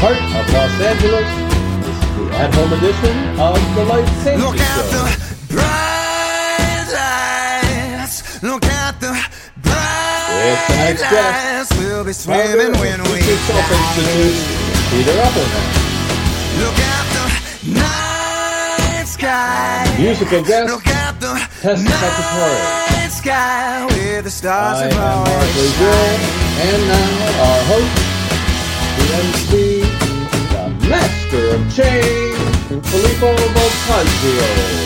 heart of Los Angeles. This is the at-home edition of the Life Safety Look at Show. the bright lights. Look at the bright tonight's guest, lights. We'll be swimming when we Institute, Peter Opperman. Look at the night sky. Musical guest, Look at the Tess Cacciatore. night sky where the stars I are am Mark always Lazure, shining. and now our host, the MC, the master of change, Filippo Voltaggio.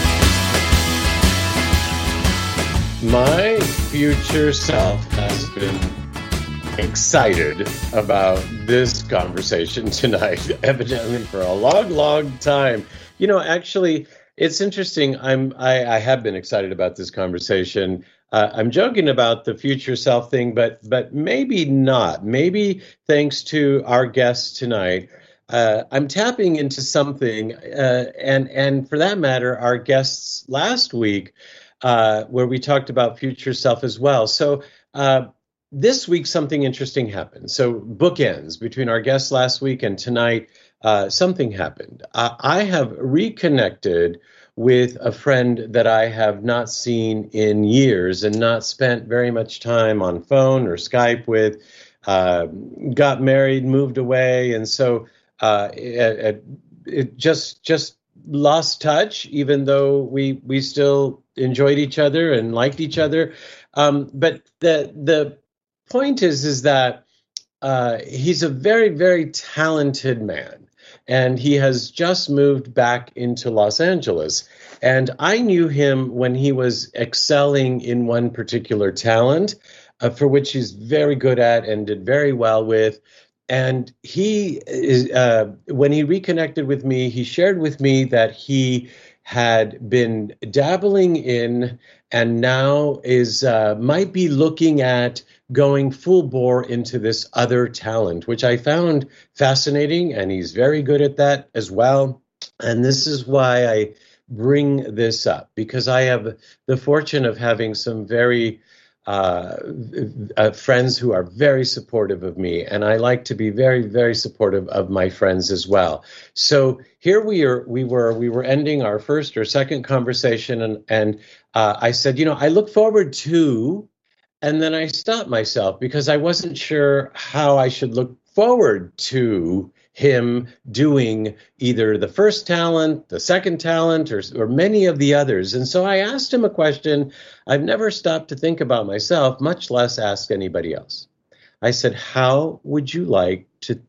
My future self has been excited about this conversation tonight, evidently for a long, long time. You know, actually, it's interesting. I have been excited about this conversation. I'm joking about the future self thing, but maybe not. Maybe thanks to our guest tonight, I'm tapping into something, and for that matter, our guests last week, where we talked about future self as well. So this week, something interesting happened. So bookends between our guests last week and tonight, something happened. I have reconnected with a friend that I have not seen in years and not spent very much time on phone or Skype with, got married, moved away. And so it just lost touch, even though we still enjoyed each other and liked each other. But the point is that he's a very, very talented man. And he has just moved back into Los Angeles. And I knew him when he was excelling in one particular talent, for which he's very good at and did very well with. And he is, when he reconnected with me, he shared with me that he had been dabbling in and now is might be looking at going full bore into this other talent, which I found fascinating, and he's very good at that as well. And this is why I bring this up, because I have the fortune of having some very friends who are very supportive of me, and I like to be very, very supportive of my friends as well. So here we were ending our first or second conversation, and I said, you know, I look forward to, and then I stopped myself because I wasn't sure how I should look forward to him doing either the first talent, the second talent, or many of the others. And so I asked him a question I've never stopped to think about myself, much less ask anybody else. I said, how would you like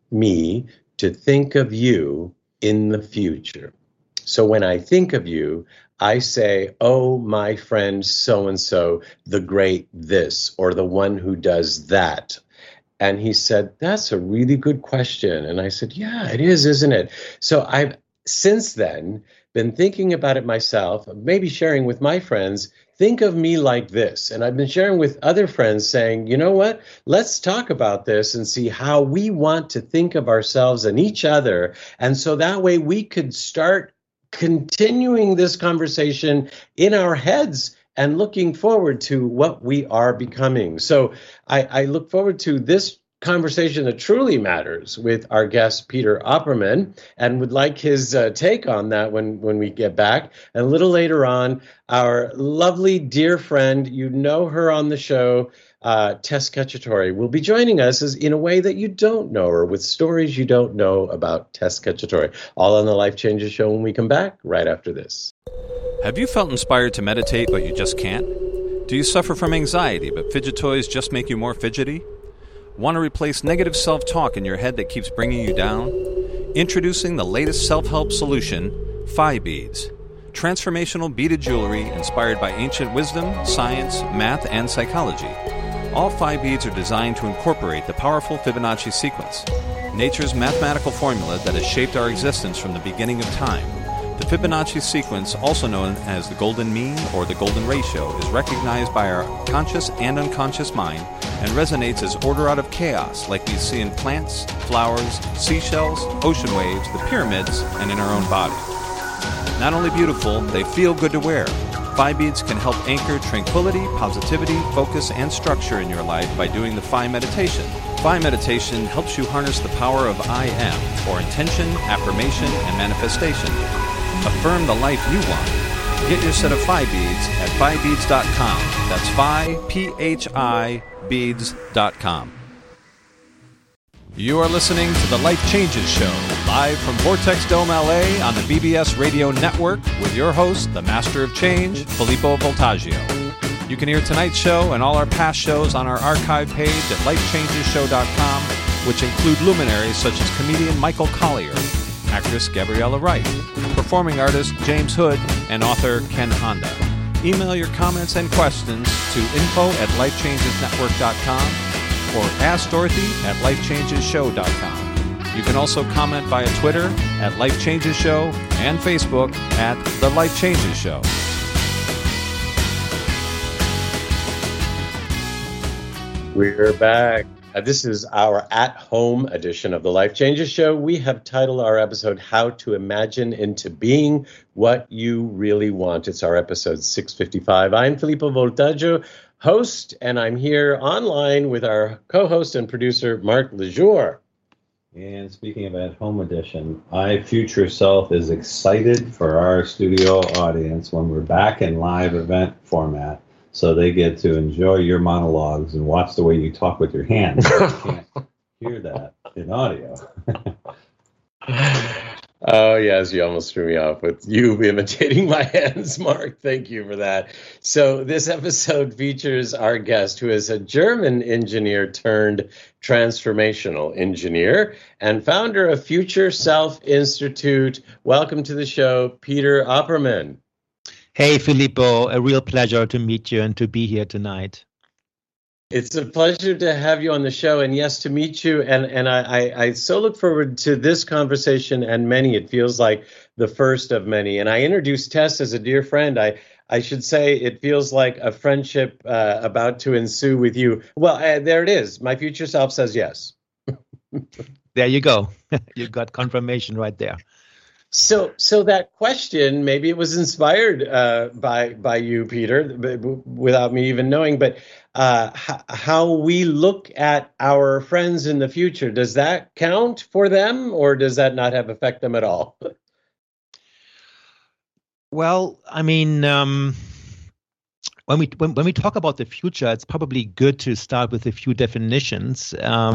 me to think of you in the future? So when I think of you, I say, oh, my friend so-and-so, the great this, or the one who does that. And he said, that's a really good question. And I said, yeah, it is, isn't it? So I've since then been thinking about it myself, maybe sharing with my friends, think of me like this. And I've been sharing with other friends saying, you know what, let's talk about this and see how we want to think of ourselves and each other. And so that way we could start continuing this conversation in our heads and looking forward to what we are becoming. So I look forward to this conversation that truly matters with our guest, Peter Opperman, and would like his take on that when we get back. And a little later on, our lovely dear friend, you know her on the show, Tess Cacciatore, will be joining us in a way that you don't know her, with stories you don't know about Tess Cacciatore. All on the Life Changes Show when we come back right after this. Have you felt inspired to meditate, but you just can't? Do you suffer from anxiety, but fidget toys just make you more fidgety? Want to replace negative self-talk in your head that keeps bringing you down? Introducing the latest self-help solution, Phi Beads. Transformational beaded jewelry inspired by ancient wisdom, science, math, and psychology. All Phi Beads are designed to incorporate the powerful Fibonacci sequence, nature's mathematical formula that has shaped our existence from the beginning of time. The Fibonacci sequence, also known as the golden mean or the golden ratio, is recognized by our conscious and unconscious mind and resonates as order out of chaos, like we see in plants, flowers, seashells, ocean waves, the pyramids, and in our own body. Not only beautiful, they feel good to wear. Phi Beads can help anchor tranquility, positivity, focus, and structure in your life by doing the Phi meditation. Phi meditation helps you harness the power of I am, or intention, affirmation, and manifestation. Affirm the life you want. Get your set of Phi Beads at PhiBeads.com. That's Phi, P-H-I, Beads.com. You are listening to The Life Changes Show, live from Vortex Dome, LA on the BBS Radio Network with your host, the Master of Change, Filippo Voltaggio. You can hear tonight's show and all our past shows on our archive page at lifechangeshow.com, which include luminaries such as comedian Michael Collier, actress Gabriella Wright, performing artist James Hood, and author Ken Honda. Email your comments and questions to info@lifechangesnetwork.com or askdorothy@lifechangeshow.com. You can also comment via Twitter @LifeChangesShow and Facebook @The Life Changes Show. We're back. This is our at-home edition of the Life Changes Show. We have titled our episode, How to Imagine into Being What You Really Want. It's our episode 655. I'm Filippo Voltaggio, host, and I'm here online with our co-host and producer, Mark Lejour. And speaking of at-home edition, my future self is excited for our studio audience when we're back in live event format, so they get to enjoy your monologues and watch the way you talk with your hands. You can't hear that in audio. Oh, yes, you almost threw me off with you imitating my hands, Mark. Thank you for that. So this episode features our guest, who is a German engineer turned transformational engineer and founder of Future Self Institute. Welcome to the show, Peter Opperman. Hey, Filippo, a real pleasure to meet you and to be here tonight. It's a pleasure to have you on the show, and yes, to meet you. And I so look forward to this conversation and many. It feels like the first of many. And I introduced Tess as a dear friend. I should say it feels like a friendship about to ensue with you. Well, there it is. My future self says yes. There you go. You got confirmation right there. So that question, maybe it was inspired by you, Peter, without me even knowing, but how we look at our friends in the future, does that count for them, or does that not affect them at all? Well, I mean, when we talk about the future, it's probably good to start with a few definitions.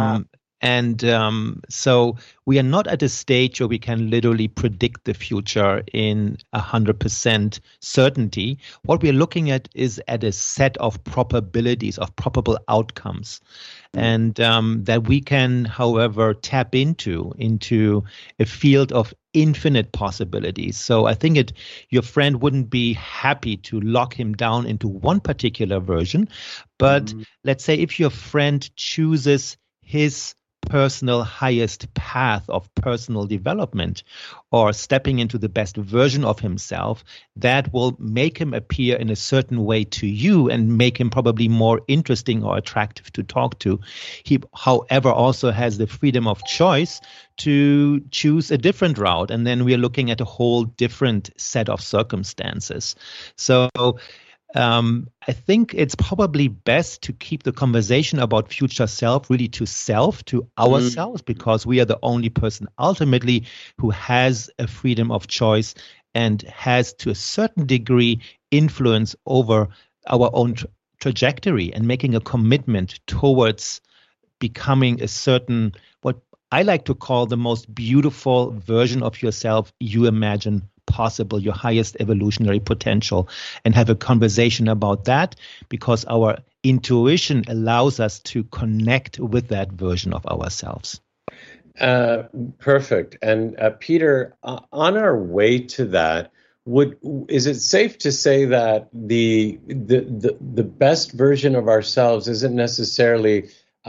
So we are not at a stage where we can literally predict the future in 100% certainty. What we are looking at is at a set of probabilities, of probable outcomes, and that we can, however, tap into a field of infinite possibilities. So I think your friend wouldn't be happy to lock him down into one particular version, but let's say if your friend chooses his personal highest path of personal development or stepping into the best version of himself, that will make him appear in a certain way to you and make him probably more interesting or attractive to talk to. He, however, also has the freedom of choice to choose a different route. And then we are looking at a whole different set of circumstances. So I think it's probably best to keep the conversation about future self really to ourselves, because we are the only person ultimately who has a freedom of choice and has, to a certain degree, influence over our own trajectory and making a commitment towards becoming a certain, what I like to call, the most beautiful version of yourself you imagine possible, your highest evolutionary potential, and have a conversation about that, because our intuition allows us to connect with that version of ourselves. Perfect. And Peter, on our way to that, is it safe to say that the best version of ourselves isn't necessarily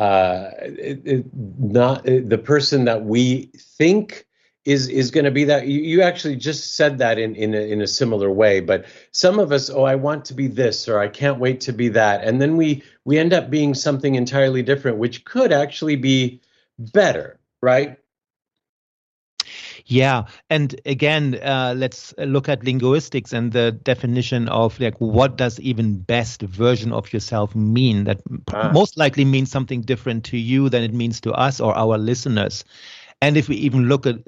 not the person that we think is going to be that? You actually just said that in a similar way, but some of us, I want to be this, or I can't wait to be that, and then we end up being something entirely different, which could actually be better, right? Yeah, and again, let's look at linguistics and the definition of like what does even best version of yourself mean? That most likely means something different to you than it means to us or our listeners. And if we even look at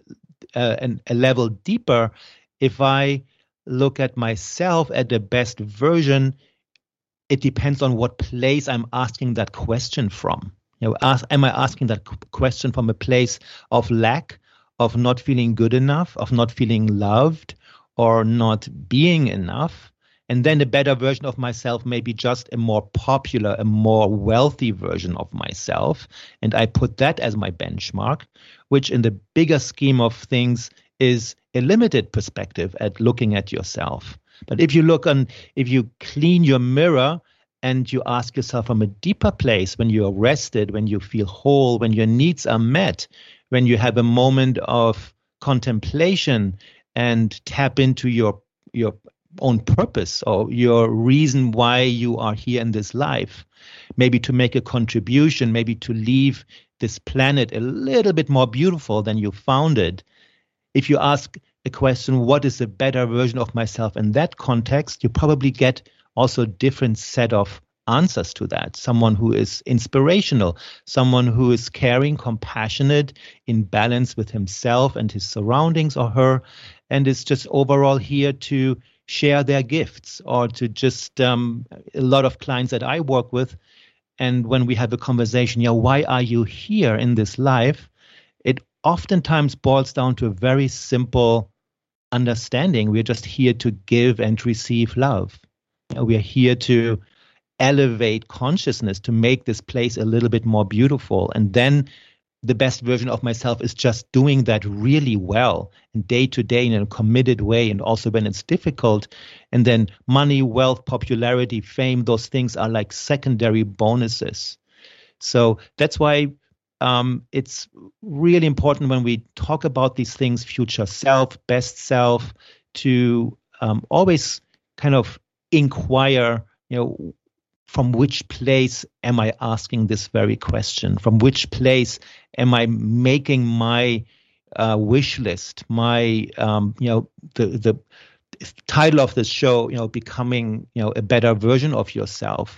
a level deeper, if I look at myself at the best version, it depends on what place I'm asking that question from. Am I asking that question from a place of lack, of not feeling good enough, of not feeling loved, or not being enough? And then a better version of myself may be just a more popular, a more wealthy version of myself. And I put that as my benchmark, which in the bigger scheme of things is a limited perspective at looking at yourself. But if you clean your mirror and you ask yourself from a deeper place, when you're rested, when you feel whole, when your needs are met, when you have a moment of contemplation and tap into your own purpose or your reason why you are here in this life, maybe to make a contribution, maybe to leave this planet a little bit more beautiful than you found it. If you ask the question, what is a better version of myself in that context, you probably get also a different set of answers to that. Someone who is inspirational, someone who is caring, compassionate, in balance with himself and his surroundings or her, and is just overall here to share their gifts, or to just a lot of clients that I work with. And when we have a conversation, why are you here in this life? It oftentimes boils down to a very simple understanding. We're just here to give and receive love. We are here to elevate consciousness, to make this place a little bit more beautiful. And then the best version of myself is just doing that really well and day to day in a committed way, and also when it's difficult. And then money, wealth, popularity, fame, those things are like secondary bonuses. So that's why it's really important when we talk about these things, future self, best self, to always kind of inquire, from which place am I asking this very question? From which place am I making my wish list, my, the title of this show, becoming, a better version of yourself.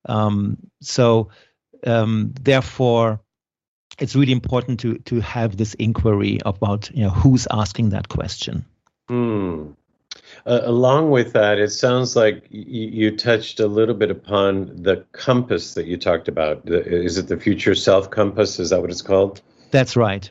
Therefore, it's really important to have this inquiry about, who's asking that question. Along with that, it sounds like you touched a little bit upon the compass that you talked about. Is it the future self compass? Is that what it's called? That's right.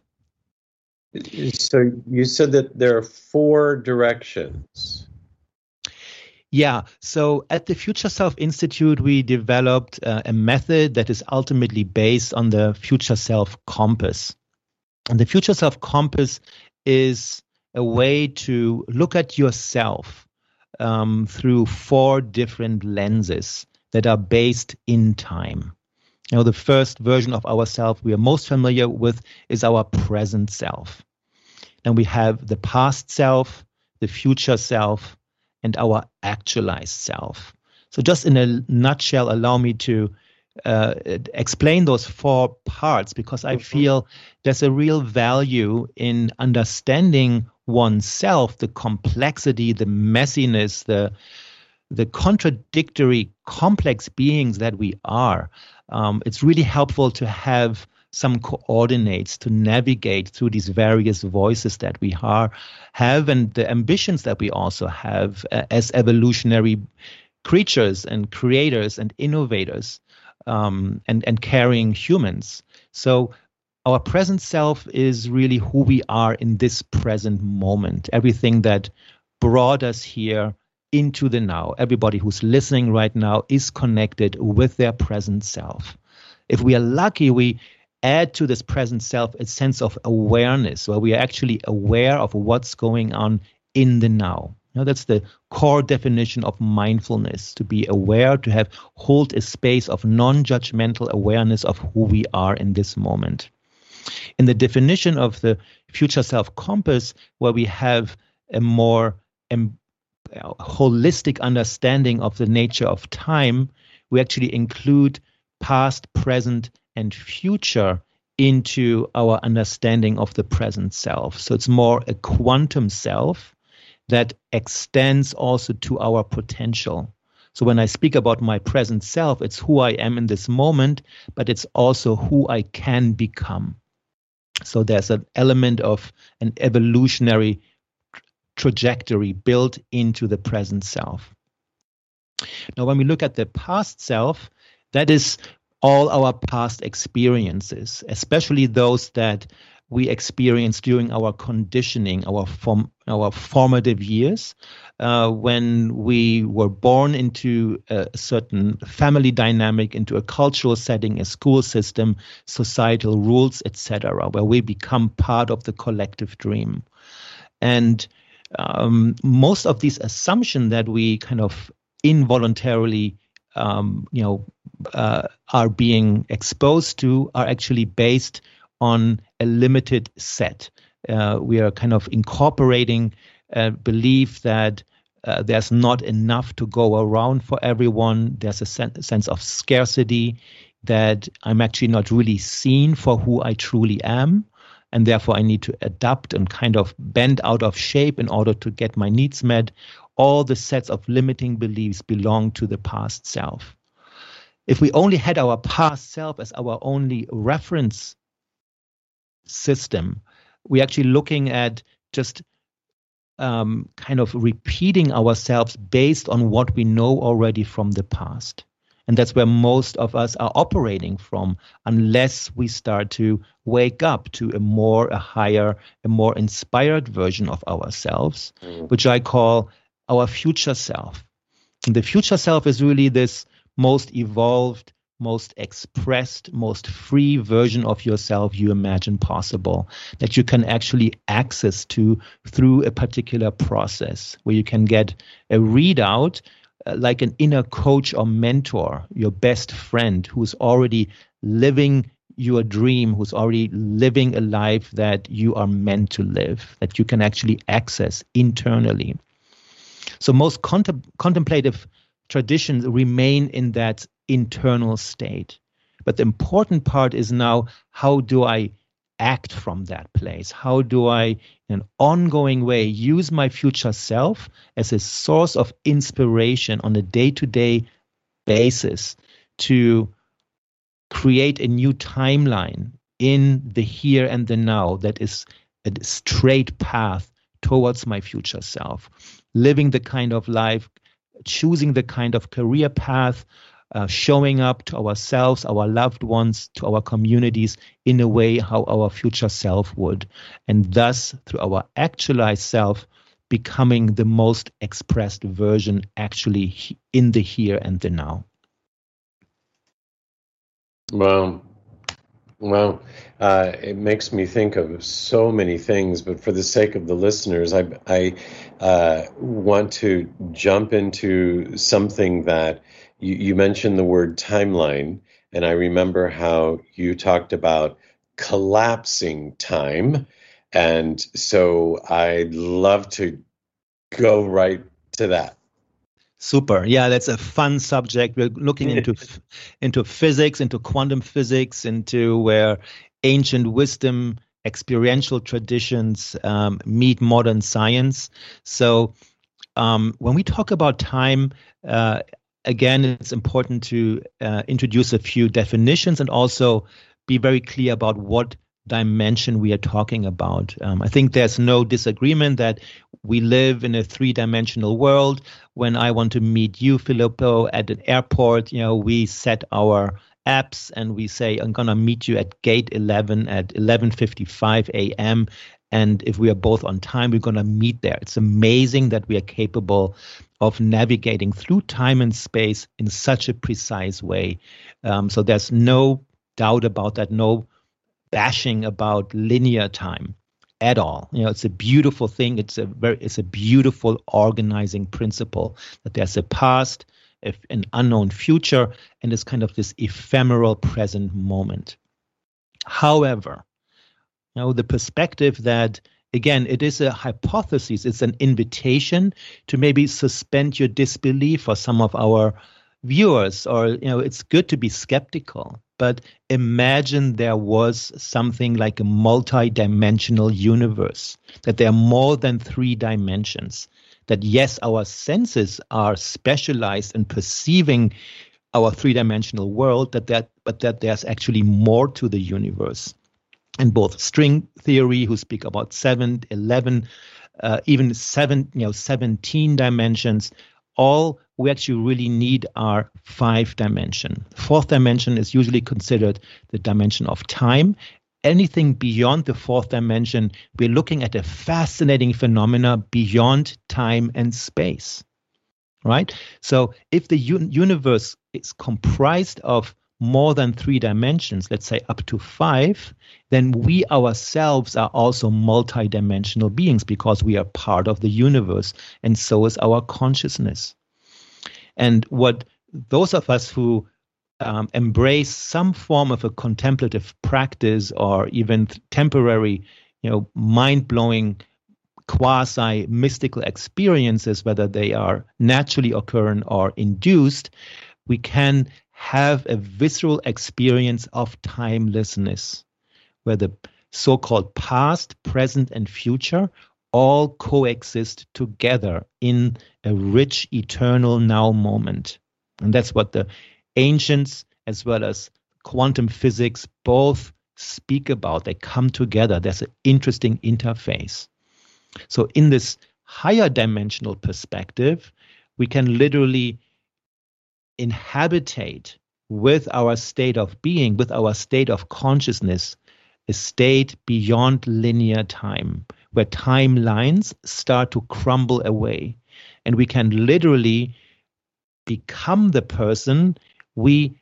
So you said that there are 4 directions. Yeah. So at the Future Self Institute, we developed a method that is ultimately based on the Future Self Compass. And the Future Self Compass is a way to look at yourself through 4 different lenses that are based in time. The first version of ourself we are most familiar with is our present self. And we have the past self, the future self, and our actualized self. So just in a nutshell, allow me to explain those 4 parts, because I feel there's a real value in understanding oneself, the complexity, the messiness, the contradictory, complex beings that we are. It's really helpful to have some coordinates to navigate through these various voices that we have, and the ambitions that we also have as evolutionary creatures and creators and innovators, and caring humans. So our present self is really who we are in this present moment. Everything that brought us here into the now. Everybody who's listening right now is connected with their present self. If we are lucky, we add to this present self a sense of awareness, where we are actually aware of what's going on in the now. That's the core definition of mindfulness, to be aware, to hold a space of non-judgmental awareness of who we are in this moment. In the definition of the Future Self Compass, where we have a more holistic understanding of the nature of time, we actually include past, present, and future into our understanding of the present self. So it's more a quantum self that extends also to our potential. So when I speak about my present self, it's who I am in this moment, but it's also who I can become. So there's an element of an evolutionary trajectory built into the present self. Now, when we look at the past self, that is all our past experiences, especially those that we experienced during our conditioning, our formative years, when we were born into a certain family dynamic, into a cultural setting, a school system, societal rules, etc., where we become part of the collective dream. And most of these assumptions that we kind of involuntarily are being exposed to are actually based on a limited set. We are kind of incorporating a belief that there's not enough to go around for everyone. There's a sense of scarcity, that I'm actually not really seen for who I truly am, and therefore I need to adapt and kind of bend out of shape in order to get my needs met. All the sets of limiting beliefs belong to the past self. If we only had our past self as our only reference system, we're actually looking at just kind of repeating ourselves based on what we know already from the past. And that's where most of us are operating from, unless we start to wake up to a higher, a more inspired version of ourselves, which I call our future self. And the future self is really this most evolved, most expressed, most free version of yourself you imagine possible, that you can actually access to through a particular process, where you can get a readout like an inner coach or mentor, your best friend who's already living your dream, who's already living a life that you are meant to live, that you can actually access internally. So most contemplative traditions remain in that internal state. But the important part is now, how do I act from that place? How do I, in an ongoing way, use my future self as a source of inspiration on a day-to-day basis to create a new timeline in the here and the now that is a straight path towards my future self, living the kind of life, choosing the kind of career path, showing up to ourselves, our loved ones, to our communities in a way how our future self would. And thus, through our actualized self, becoming the most expressed version actually in the here and the now. Well, it makes me think of so many things, but for the sake of the listeners, I want to jump into something that you mentioned, the word timeline, and I remember how you talked about collapsing time, and so I'd love to go right to that. Super. Yeah, that's a fun subject. We're looking into physics, into quantum physics, into where ancient wisdom, experiential traditions meet modern science. So when we talk about time, again, it's important to introduce a few definitions and also be very clear about what dimension we are talking about. I think there's no disagreement that we live in a three-dimensional world. When I want to meet you, Filippo, at an airport, we set our apps and we say, I'm going to meet you at gate 11 at 11:55 a.m. And if we are both on time, we're going to meet there. It's amazing that we are capable of navigating through time and space in such a precise way. So there's no doubt about that, no bashing about linear time at all. It's a beautiful thing. It's a beautiful organizing principle that there's a past, an unknown future, and it's kind of this ephemeral present moment. However, the perspective that, again, it is a hypothesis, it's an invitation to maybe suspend your disbelief for some of our viewers, or, it's good to be skeptical. but imagine there was something like a multi-dimensional universe, that there are more than 3 dimensions, that yes, our senses are specialized in perceiving our 3-dimensional world, but that there's actually more to the universe. And both string theory, who speak about 7, 11, even 17 dimensions, all we actually really need are 5 dimension. 4th dimension is usually considered the dimension of time. Anything beyond the 4th dimension, we're looking at a fascinating phenomena beyond time and space, right? So if the universe is comprised of more than 3 dimensions, let's say up to 5, then we ourselves are also multidimensional beings because we are part of the universe, and so is our consciousness. And what those of us who embrace some form of a contemplative practice or even temporary, mind-blowing quasi-mystical experiences, whether they are naturally occurring or induced, we can have a visceral experience of timelessness, where the so-called past, present, and future all coexist together in a rich, eternal now moment. And that's what the ancients as well as quantum physics both speak about. They come together. There's an interesting interface. So in this higher dimensional perspective, we can literally inhabitate with our state of being, with our state of consciousness, a state beyond linear time, where timelines start to crumble away. And we can literally become the person we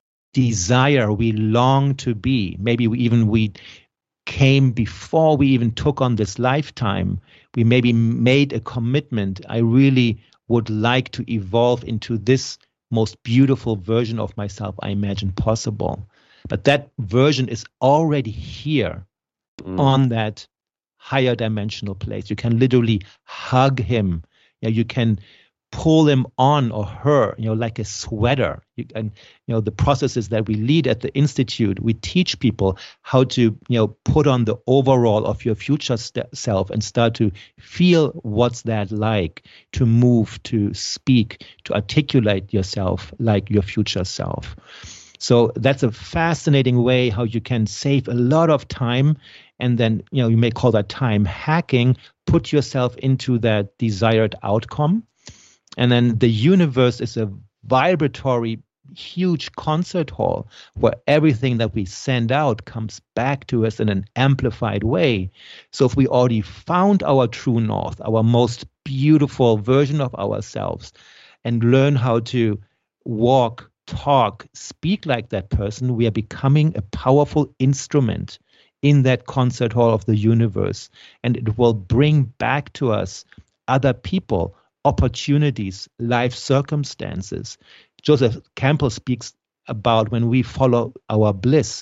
desire, we long to be. Maybe we came before we even took on this lifetime. We maybe made a commitment. I really would like to evolve into this most beautiful version of myself I imagine possible. But that version is already here on that higher dimensional place. You can literally hug him. You can pull him on or her, like a sweater. The processes that we lead at the Institute, we teach people how to, put on the overall of your future self and start to feel what's that like, to move, to speak, to articulate yourself like your future self. So that's a fascinating way how you can save a lot of time. And then, you may call that time hacking, put yourself into that desired outcome. And then the universe is a vibratory, huge concert hall where everything that we send out comes back to us in an amplified way. So if we already found our true north, our most beautiful version of ourselves, and learn how to walk, talk, speak like that person, we are becoming a powerful instrument in that concert hall of the universe. And it will bring back to us other people, opportunities, life circumstances. Joseph Campbell speaks about when we follow our bliss,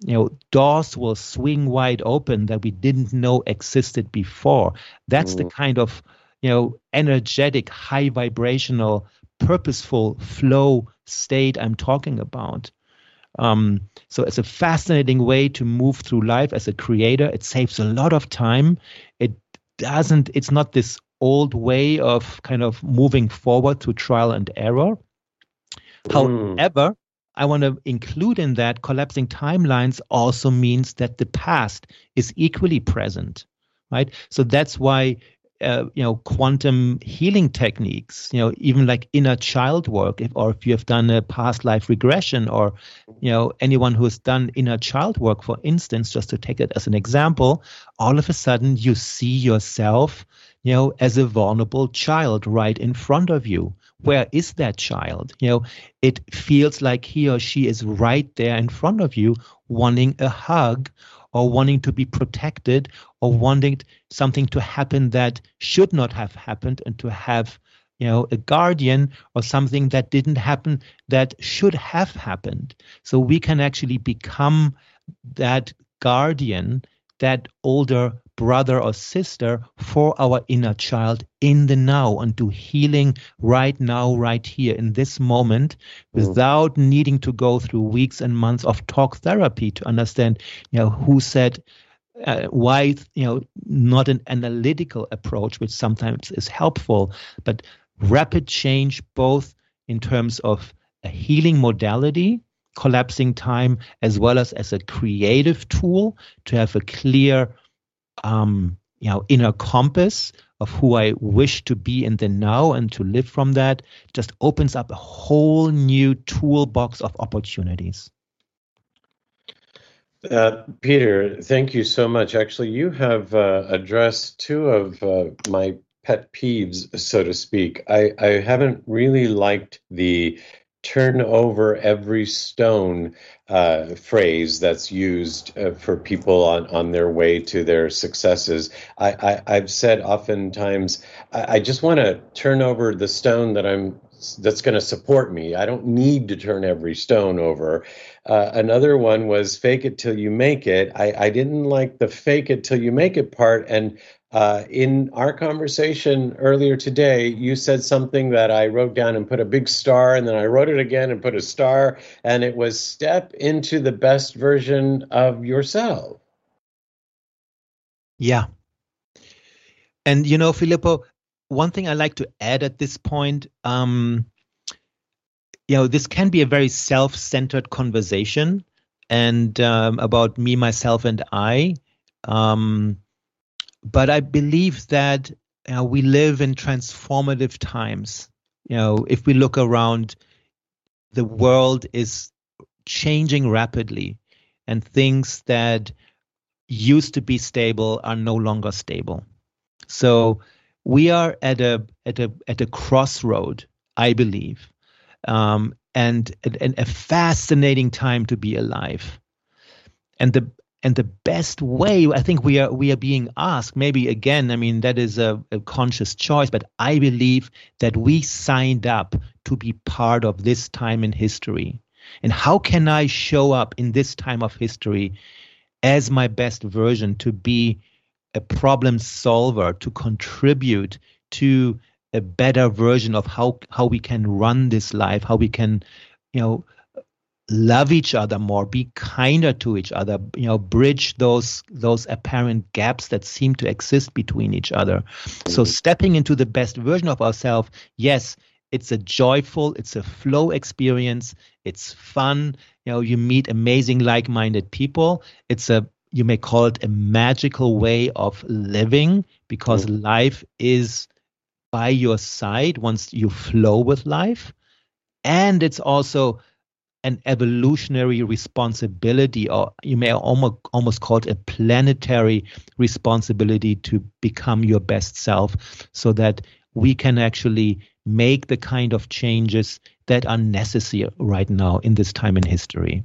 doors will swing wide open that we didn't know existed before. That's the kind of, energetic, high vibrational, purposeful flow state I'm talking about. So it's a fascinating way to move through life as a creator. It saves a lot of time. It's not this old way of kind of moving forward through trial and error. However, I want to include in that collapsing timelines also means that the past is equally present, right? So that's why quantum healing techniques, even like inner child work, if you have done a past life regression, or anyone who has done inner child work, for instance, just to take it as an example, all of a sudden you see yourself as a vulnerable child right in front of you. Where is that child? It feels like he or she is right there in front of you, wanting a hug, or wanting to be protected, or wanting something to happen that should not have happened, and to have, a guardian, or something that didn't happen that should have happened. So we can actually become that guardian, that older brother or sister for our inner child in the now, and do healing right now, right here in this moment, without needing to go through weeks and months of talk therapy to understand, who said why, not an analytical approach, which sometimes is helpful, but rapid change, both in terms of a healing modality, collapsing time, as well as a creative tool to have a clear inner compass of who I wish to be in the now and to live from that, just opens up a whole new toolbox of opportunities. Peter, thank you so much. Actually, you have addressed two of my pet peeves, so to speak. I haven't really liked the turn over every stone phrase that's used for people on their way to their successes. I've said oftentimes, I just want to turn over the stone that's going to support me. I don't need to turn every stone over. Another one was fake it till you make it. I didn't like the fake it till you make it part. And in our conversation earlier today, you said something that I wrote down and put a big star, and then I wrote it again and put a star, and it was step into the best version of yourself. Yeah. And, Filippo, one thing I like to add at this point, this can be a very self-centered conversation and about me, myself, and I. But I believe that we live in transformative times. If we look around, the world is changing rapidly, and things that used to be stable are no longer stable. So we are at a crossroad, I believe, and a fascinating time to be alive. And the best way, I think we are being asked, maybe again, that is a conscious choice, but I believe that we signed up to be part of this time in history. And how can I show up in this time of history as my best version, to be a problem solver, to contribute to a better version of how we can run this life, how we can, love each other more, be kinder to each other, bridge those apparent gaps that seem to exist between each other. So stepping into the best version of ourselves, yes, it's a joyful, it's a flow experience, it's fun, you meet amazing like-minded people. You may call it a magical way of living, because life is by your side once you flow with life. And it's also an evolutionary responsibility, or you may almost call it a planetary responsibility, to become your best self, so that we can actually make the kind of changes that are necessary right now in this time in history.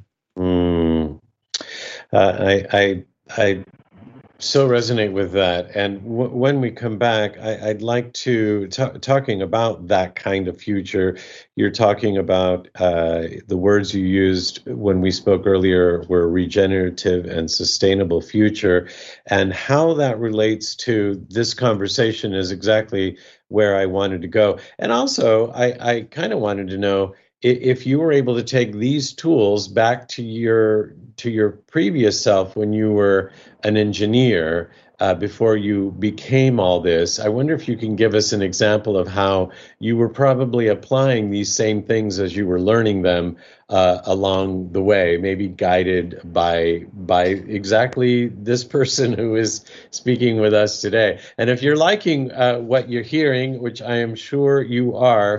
I so resonate with that. And when we come back, I'd like to talking about that kind of future. You're talking about the words you used when we spoke earlier were regenerative and sustainable future, and how that relates to this conversation is exactly where I wanted to go. And also, I kind of wanted to know if you were able to take these tools back to your previous self when you were an engineer, before you became all this. I wonder if you can give us an example of how you were probably applying these same things as you were learning them along the way, maybe guided by exactly this person who is speaking with us today. And if you're liking what you're hearing, which I am sure you are,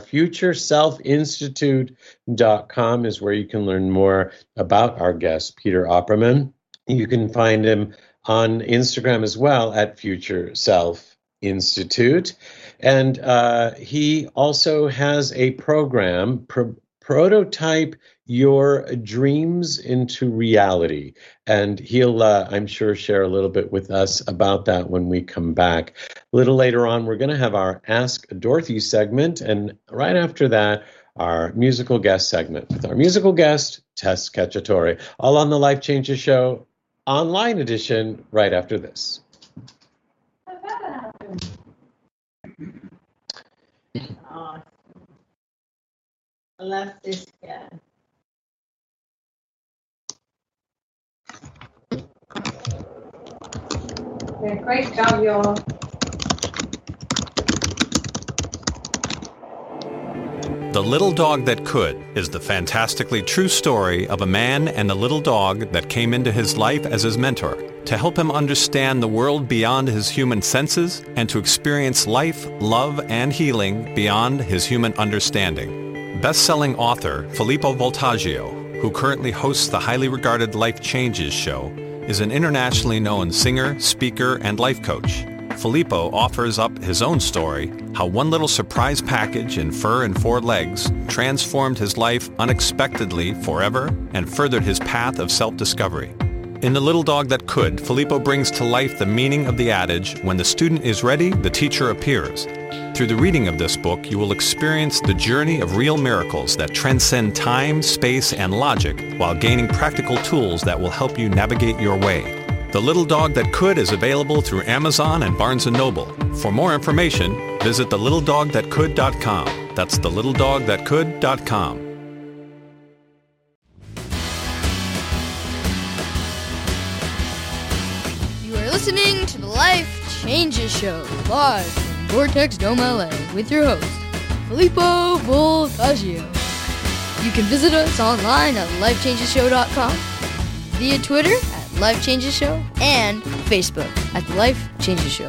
FutureSelfInstitute.com is where you can learn more about our guest, Peter Opperman. You can find him on Instagram as well at Future Self Institute. And he also has a program, Prototype Your Dreams into Reality. And he'll, I'm sure, share a little bit with us about that when we come back. A little later on, we're going to have our Ask Dorothy segment. And right after that, our musical guest segment with our musical guest, Tess Cacciatore, all on the Life Changes Show online edition right after this. Awesome. I love this guy. Yeah, great job, y'all. The Little Dog That Could is the fantastically true story of a man and a little dog that came into his life as his mentor to help him understand the world beyond his human senses and to experience life, love, and healing beyond his human understanding. Best-selling author Filippo Voltaggio, who currently hosts the highly regarded Life Changes show, is an internationally known singer, speaker, and life coach. Filippo offers up his own story, how one little surprise package in fur and 4 legs transformed his life unexpectedly forever and furthered his path of self-discovery. In The Little Dog That Could, Filippo brings to life the meaning of the adage, when the student is ready, the teacher appears. Through the reading of this book, you will experience the journey of real miracles that transcend time, space, and logic while gaining practical tools that will help you navigate your way. The Little Dog That Could is available through Amazon and Barnes & Noble. For more information, visit thelittledogthatcould.com. That's thelittledogthatcould.com. You are listening to the Life Changes Show, live from Vortex Dome, LA, with your host, Filippo Voltaggio. You can visit us online at lifechangeshow.com, via Twitter at Life Changes Show, and Facebook at The Life Changes Show.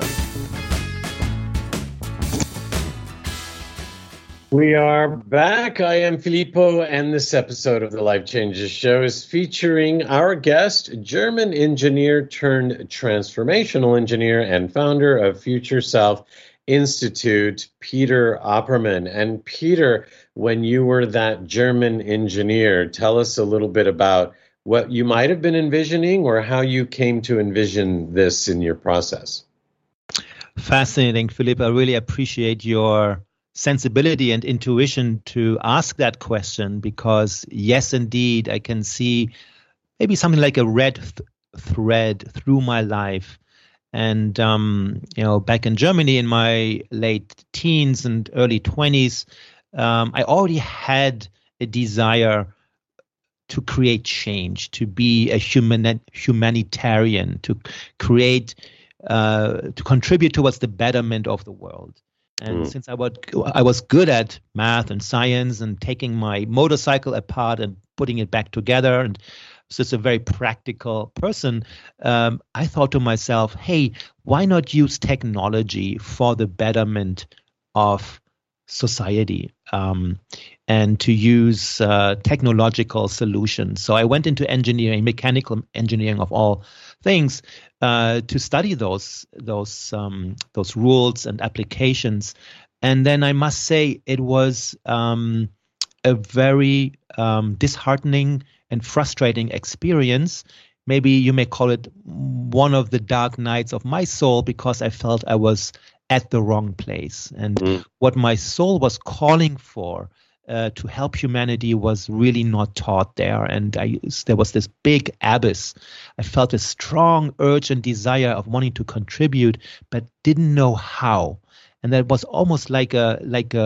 We are back. I am Filippo, and this episode of the Life Changes Show is featuring our guest, German engineer turned transformational engineer and founder of Future Self Institute, Peter Opperman. And Peter, when you were that German engineer, tell us a little bit about what you might have been envisioning or how you came to envision this in your process. Fascinating, Philip. I really appreciate your sensibility and intuition to ask that question because, yes, indeed, I can see maybe something like a red thread through my life. And, back in Germany in my late teens and early 20s, I already had a desire to create change, to be a humanitarian, to create, to contribute towards the betterment of the world. And since I was good at math and science and taking my motorcycle apart and putting it back together, and was just a very practical person, I thought to myself, hey, why not use technology for the betterment of society? And to use technological solutions. So I went into engineering, mechanical engineering of all things, to study those rules and applications. And then I must say it was a very disheartening and frustrating experience. Maybe you may call it one of the dark nights of my soul because I felt I was at the wrong place. And what my soul was calling for to help humanity was really not taught there. And there was this big abyss. I felt a strong urge and desire of wanting to contribute, but didn't know how. And that was almost like a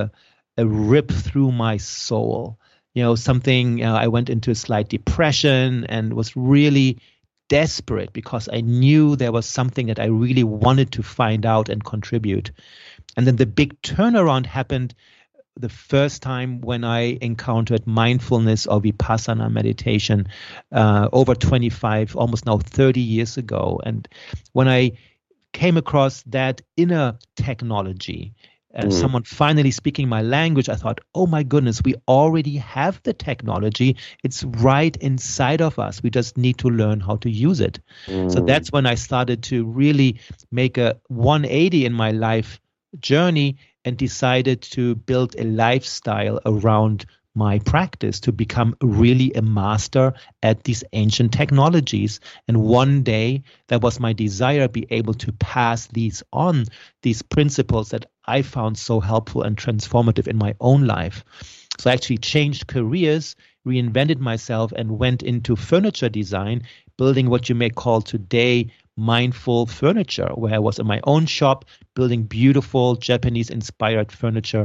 rip through my soul. Something, I went into a slight depression and was really desperate because I knew there was something that I really wanted to find out and contribute. And then the big turnaround happened the first time when I encountered mindfulness or Vipassana meditation over 25, almost now 30 years ago. And when I came across that inner technology, someone finally speaking my language, I thought, oh my goodness, we already have the technology. It's right inside of us. We just need to learn how to use it. So that's when I started to really make a 180 in my life journey and decided to build a lifestyle around my practice to become really a master at these ancient technologies. And one day, that was my desire, be able to pass these on, these principles that I found so helpful and transformative in my own life. So I actually changed careers, reinvented myself, and went into furniture design, building what you may call today mindful furniture, where I was in my own shop building beautiful Japanese-inspired furniture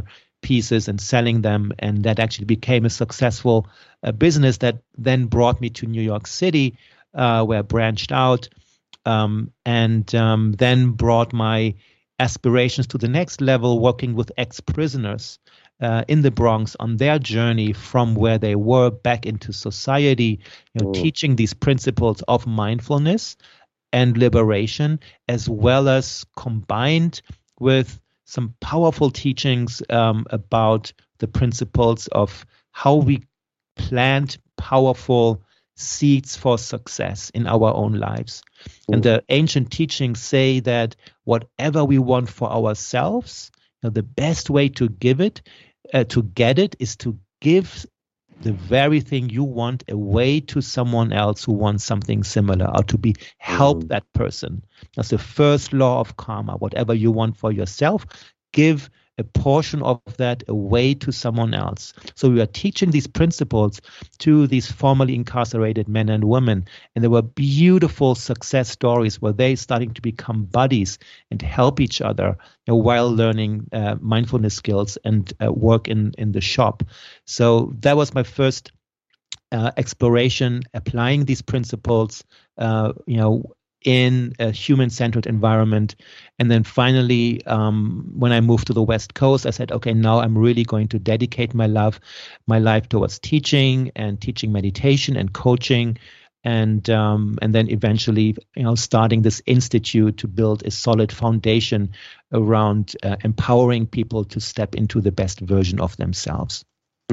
pieces and selling them, and that actually became a successful business that then brought me to New York City, where I branched out, and then brought my aspirations to the next level, working with ex-prisoners in the Bronx on their journey from where they were back into society, teaching these principles of mindfulness and liberation, as well as combined with some powerful teachings about the principles of how we plant powerful seeds for success in our own lives. And the ancient teachings say that whatever we want for ourselves, the best way to give it, to get it, is to give the very thing you want away to someone else who wants something similar, or to help that person. That's the first law of karma. Whatever you want for yourself, give a portion of that away to someone else. So we are teaching these principles to these formerly incarcerated men and women. And there were beautiful success stories where they starting to become buddies and help each other while learning mindfulness skills and work in the shop. So that was my first exploration, applying these principles, in a human-centered environment. And then finally, when I moved to the West Coast, I said, okay, now I'm really going to dedicate my life towards teaching meditation and coaching, and then eventually, starting this institute to build a solid foundation around empowering people to step into the best version of themselves.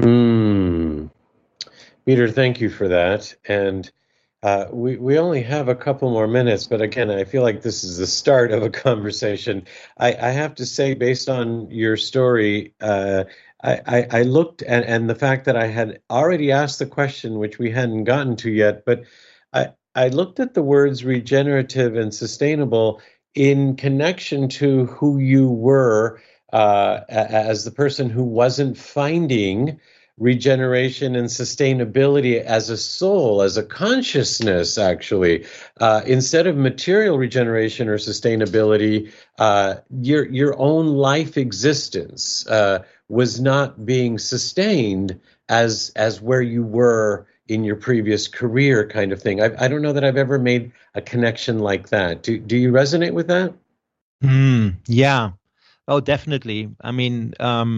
Peter, thank you for that. And we only have a couple more minutes, but again, I feel like this is the start of a conversation. I have to say, based on your story, I looked and the fact that I had already asked the question, which we hadn't gotten to yet, but I looked at the words regenerative and sustainable in connection to who you were as the person who wasn't finding regeneration and sustainability as a soul, as a consciousness, actually. Instead of material regeneration or sustainability, your own life existence was not being sustained as where you were in your previous career, kind of thing. I don't know that I've ever made a connection like that. Do you resonate with that? Yeah. Oh, definitely. I mean,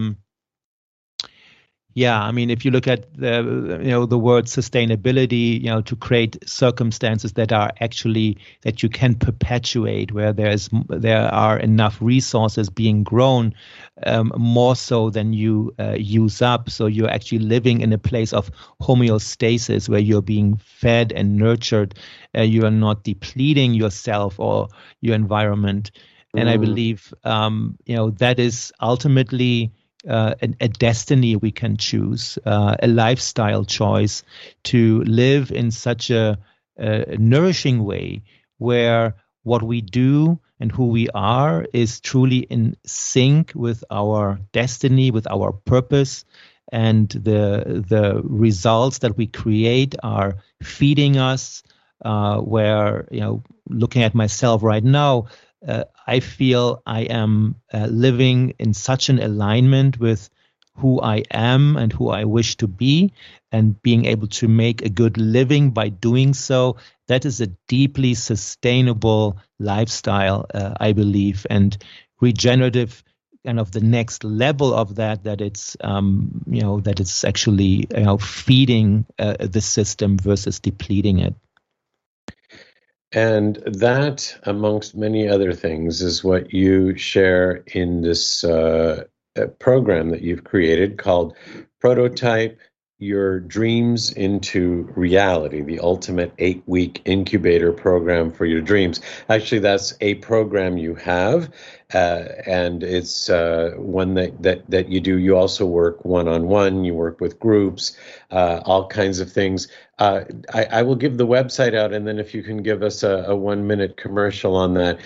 if you look at the word sustainability, to create circumstances that are actually that you can perpetuate, where there are enough resources being grown, more so than you use up. So you're actually living in a place of homeostasis where you're being fed and nurtured. You are not depleting yourself or your environment. And I believe, that is ultimately a destiny we can choose, a lifestyle choice to live in such a nourishing way where what we do and who we are is truly in sync with our destiny, with our purpose, and the results that we create are feeding us, where, looking at myself right now, I feel I am living in such an alignment with who I am and who I wish to be, and being able to make a good living by doing so. That is a deeply sustainable lifestyle, I believe, and regenerative, kind of the next level of that it's, that it's actually, feeding the system versus depleting it. And that, amongst many other things, is what you share in this program that you've created called Prototype Your Dreams into Reality, the ultimate 8-week incubator program for your dreams. Actually, that's a program you have, and it's one that you do. You also work one-on-one, you work with groups, all kinds of things. I will give the website out, and then if you can give us a 1-minute commercial on that.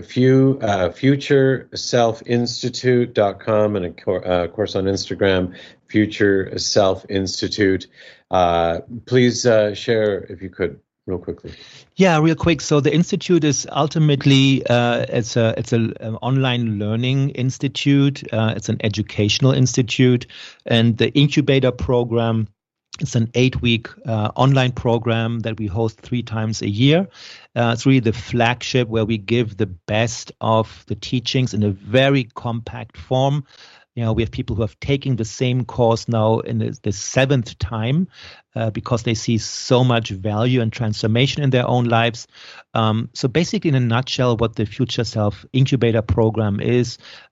FutureSelfInstitute.com, and of course on Instagram, Future Self Institute. Please share, if you could, real quickly. Yeah, real quick. So the institute is ultimately it's an online learning institute. It's an educational institute, and the incubator program. It's an 8-week online program that we host 3 times a year. It's really the flagship where we give the best of the teachings in a very compact form. You know, we have people who have taken the same course now in the 7th time because they see so much value and transformation in their own lives. So basically, in a nutshell, what the Future Self Incubator Program is,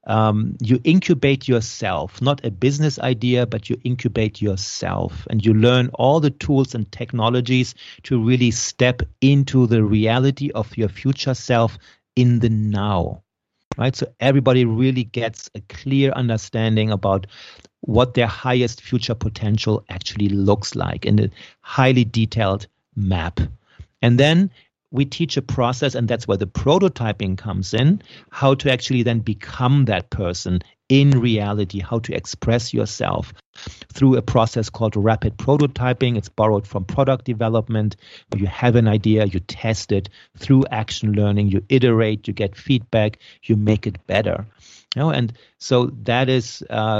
you incubate yourself, not a business idea, but you incubate yourself. And you learn all the tools and technologies to really step into the reality of your future self in the now. Right, so everybody really gets a clear understanding about what their highest future potential actually looks like in a highly detailed map. And then we teach a process, and that's where the prototyping comes in, how to actually then become that person in reality, how to express yourself through a process called rapid prototyping. It's borrowed from product development. You have an idea, you test it through action learning, you iterate, you get feedback, you make it better. You know, and so that is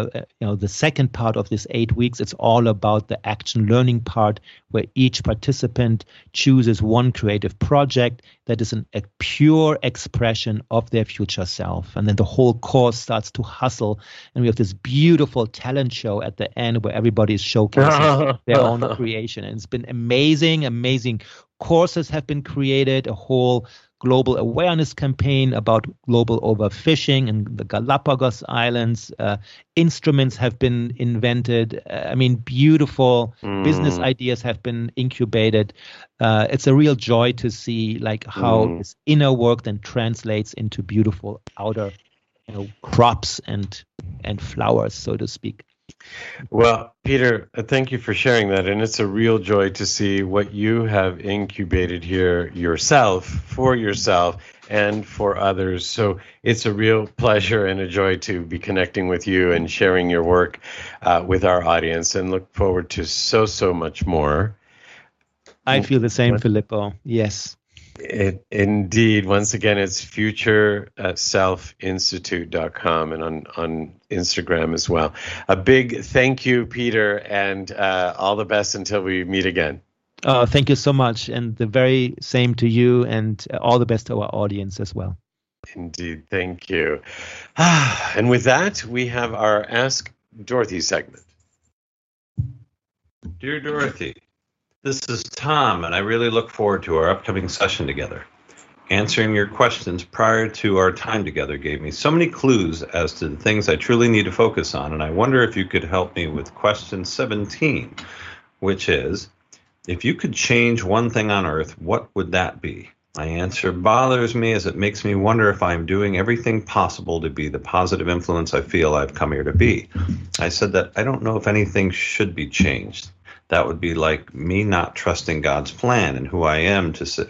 the second part of this 8 weeks. It's all about the action learning part, where each participant chooses one creative project that is a pure expression of their future self. And then the whole course starts to hustle. And we have this beautiful talent show at the end where everybody is showcasing their own creation. And it's been amazing courses have been created, a whole global awareness campaign about global overfishing in the Galapagos Islands. Instruments have been invented. Beautiful business ideas have been incubated. It's a real joy to see how this inner work then translates into beautiful outer, crops and flowers, so to speak. Well, Peter, thank you for sharing that. And it's a real joy to see what you have incubated here yourself, for yourself, and for others. So it's a real pleasure and a joy to be connecting with you and sharing your work with our audience, and look forward to so much more. I feel the same, Filippo. Yes. Indeed. Once again, it's futureselfinstitute.com and on Instagram as well. A big thank you, Peter, and all the best until we meet again. Thank you so much. And the very same to you, and all the best to our audience as well. Indeed. Thank you. And with that, we have our Ask Dorothy segment. Dear Dorothy, this is Tom, and I really look forward to our upcoming session together. Answering your questions prior to our time together gave me so many clues as to the things I truly need to focus on, and I wonder if you could help me with question 17, which is, if you could change one thing on Earth, what would that be? My answer bothers me as it makes me wonder if I'm doing everything possible to be the positive influence I feel I've come here to be. I said that I don't know if anything should be changed. That would be like me not trusting God's plan, and who am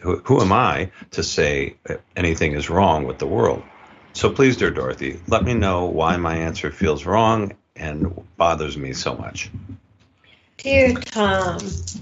I to say anything is wrong with the world? So please, dear Dorothy, let me know why my answer feels wrong and bothers me so much. Dear Tom,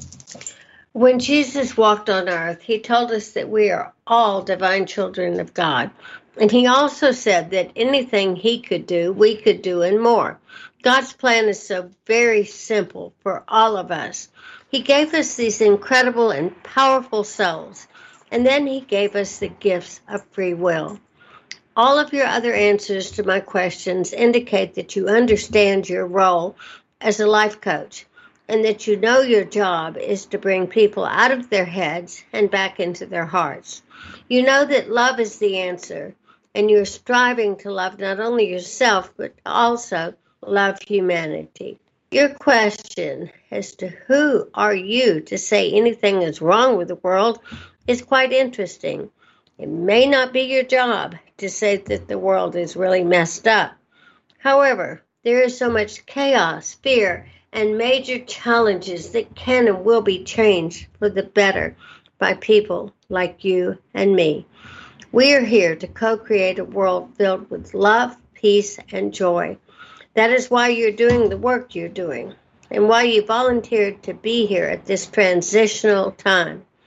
when Jesus walked on earth, he told us that we are all divine children of God. And he also said that anything he could do, we could do and more. God's plan is so very simple for all of us. He gave us these incredible and powerful souls, and then he gave us the gifts of free will. All of your other answers to my questions indicate that you understand your role as a life coach, and that you know your job is to bring people out of their heads and back into their hearts. You know that love is the answer, and you're striving to love not only yourself, but also love humanity. Your question as to who are you to say anything is wrong with the world is quite interesting. It may not be your job to say that the world is really messed up. However, there is so much chaos, fear, and major challenges that can and will be changed for the better by people like you and me. We are here to co-create a world filled with love, peace, and joy. That is why you're doing the work you're doing, and why you volunteered to be here at this transitional time.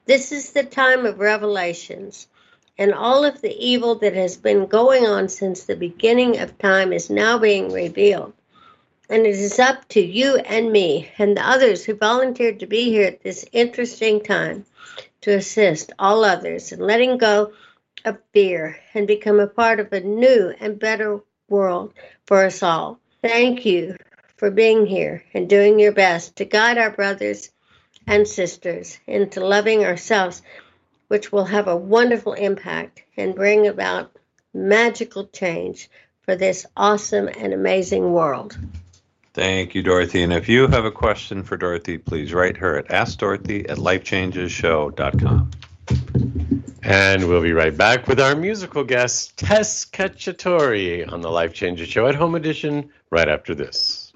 This is the time of revelations, and all of the evil that has been going on since the beginning of time is now being revealed. And it is up to you and me and the others who volunteered to be here at this interesting time to assist all others in letting go of fear and become a part of a new and better world for us all. Thank you for being here and doing your best to guide our brothers and sisters into loving ourselves, which will have a wonderful impact and bring about magical change for this awesome and amazing world. Thank you, Dorothy. And if you have a question for Dorothy, please write her at AskDorothy@LifeChangesShow.com. And we'll be right back with our musical guest, Tess Cacciatore, on the Life Changes Show at Home Edition, right after this.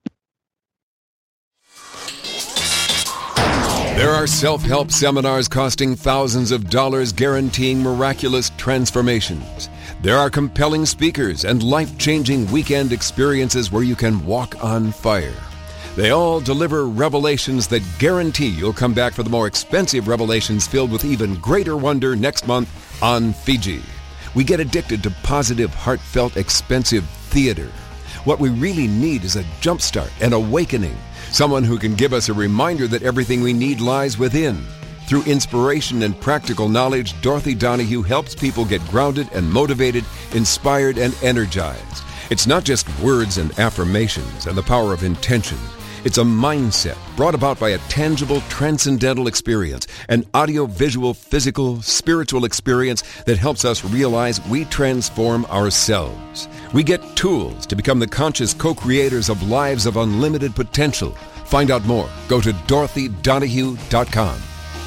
There are self-help seminars costing thousands of dollars guaranteeing miraculous transformations. There are compelling speakers and life-changing weekend experiences where you can walk on fire. They all deliver revelations that guarantee you'll come back for the more expensive revelations filled with even greater wonder next month on Fiji. We get addicted to positive, heartfelt, expensive theater. What we really need is a jumpstart, an awakening, someone who can give us a reminder that everything we need lies within. Through inspiration and practical knowledge, Dorothy Donahue helps people get grounded and motivated, inspired and energized. It's not just words and affirmations and the power of intention. It's a mindset brought about by a tangible, transcendental experience, an audio-visual, physical, spiritual experience that helps us realize we transform ourselves. We get tools to become the conscious co-creators of lives of unlimited potential. Find out more. Go to DorothyDonahue.com.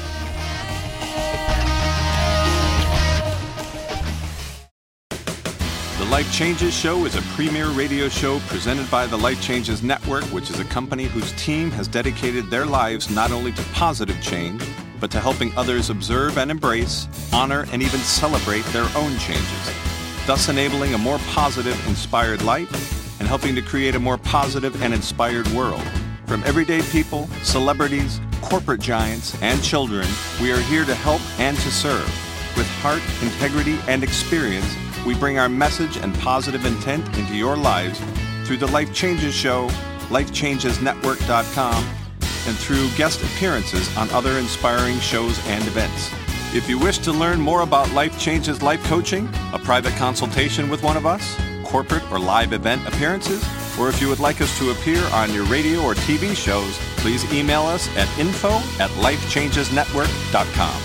The Life Changes Show is a premier radio show presented by the Life Changes Network, which is a company whose team has dedicated their lives not only to positive change, but to helping others observe and embrace, honor, and even celebrate their own changes, thus enabling a more positive, inspired life and helping to create a more positive and inspired world. From everyday people, celebrities, corporate giants, and children, we are here to help and to serve. With heart, integrity, and experience, we bring our message and positive intent into your lives through the Life Changes Show, LifeChangesNetwork.com, and through guest appearances on other inspiring shows and events. If you wish to learn more about Life Changes Life Coaching, a private consultation with one of us, corporate or live event appearances, or if you would like us to appear on your radio or TV shows, please email us at info@LifeChangesNetwork.com.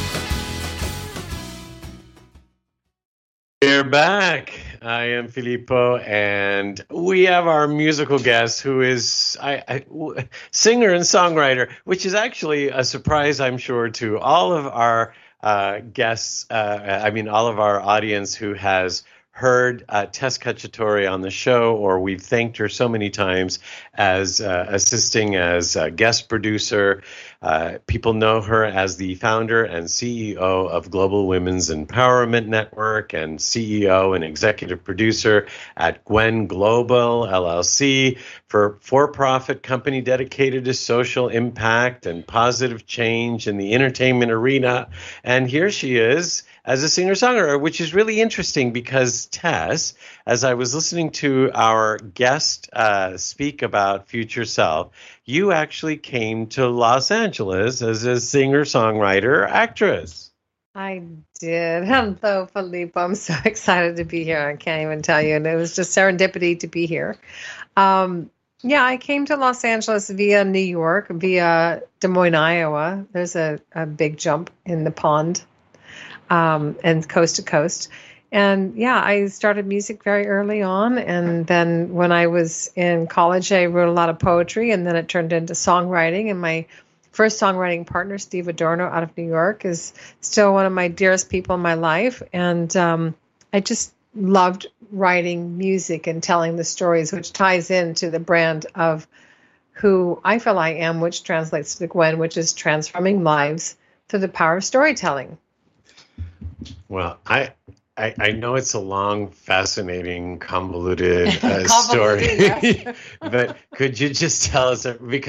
We're back. I am Filippo, and we have our musical guest who is singer and songwriter, which is actually a surprise, I'm sure, to all of our guests, all of our audience who has heard Tess Cacciatore on the show, or we've thanked her so many times as assisting as a guest producer. People know her as the founder and CEO of Global Women's Empowerment Network and CEO and executive producer at Gwen Global, LLC, for-profit company dedicated to social impact and positive change in the entertainment arena. And here she is as a singer-songwriter, which is really interesting because, Tess, as I was listening to our guest speak about Future Self, you actually came to Los Angeles as a singer-songwriter actress. I did. Hello, Filippo. I'm so excited to be here. I can't even tell you. And it was just serendipity to be here. I came to Los Angeles via New York, via Des Moines, Iowa. There's a big jump in the pond. And coast to coast. And I started music very early on. And then when I was in college, I wrote a lot of poetry, and then it turned into songwriting. And my first songwriting partner, Steve Adorno out of New York, is still one of my dearest people in my life. And I just loved writing music and telling the stories, which ties into the brand of who I feel I am, which translates to Gwen, which is transforming lives through the power of storytelling. Well, I know it's a long, fascinating, convoluted story, yes. but could you just tell us, because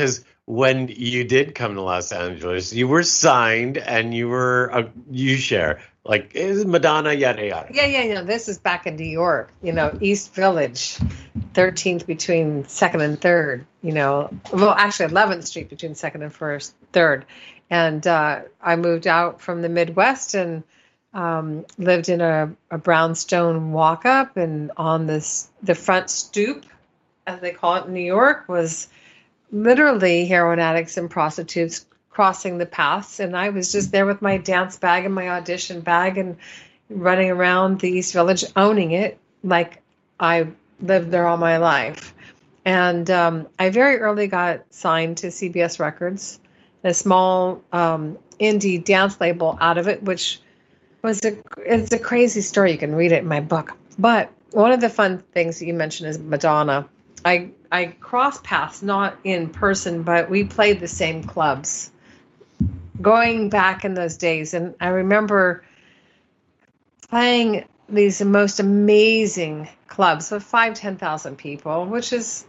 when you did come to Los Angeles. You were signed, and you share like is Madonna, yada yada. Yeah. This is back in New York, East Village, 13th between 2nd and 3rd, well, actually 11th Street between 2nd and 3rd. And I moved out from the Midwest and lived in a brownstone walk-up, and on the front stoop, as they call it in New York, was literally heroin addicts and prostitutes crossing the paths. And I was just there with my dance bag and my audition bag and running around the East Village, owning it like I lived there all my life. And I very early got signed to CBS Records, a small indie dance label out of it, which it's a crazy story. You can read it in my book. But one of the fun things that you mentioned is Madonna. I crossed paths, not in person, but we played the same clubs going back in those days. And I remember playing these most amazing clubs with 10,000 people, which is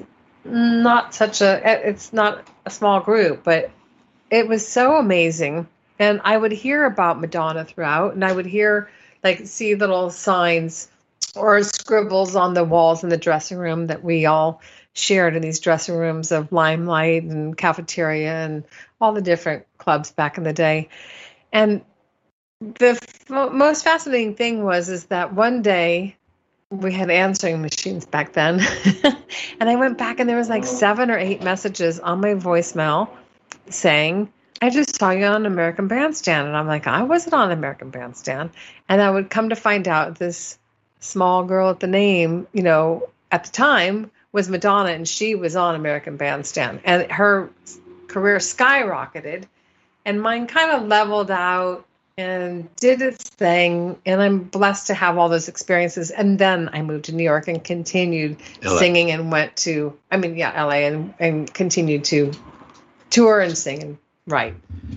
not it's not a small group, but it was so amazing. And I would hear about Madonna throughout, and I would see little signs or scribbles on the walls in the dressing room that we all shared in these dressing rooms of Limelight and Cafeteria and all the different clubs back in the day. And the most fascinating thing is that one day we had answering machines back then, and I went back and there was like 7 or 8 messages on my voicemail saying, I just saw you on American Bandstand. And I'm like, I wasn't on American Bandstand. And I would come to find out this small girl at the name, at the time was Madonna, and she was on American Bandstand. And her career skyrocketed, and mine kind of leveled out and did its thing. And I'm blessed to have all those experiences. And then I moved to New York and continued singing and went to, LA, and continued to tour and sing and write.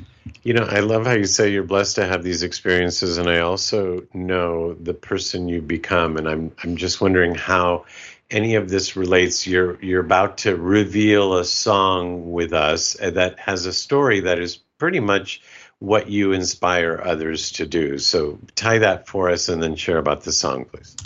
I love how you say you're blessed to have these experiences, and I also know the person you become, and I'm just wondering how any of this relates. You're about to reveal a song with us that has a story that is pretty much what you inspire others to do. So tie that for us and then share about the song, please.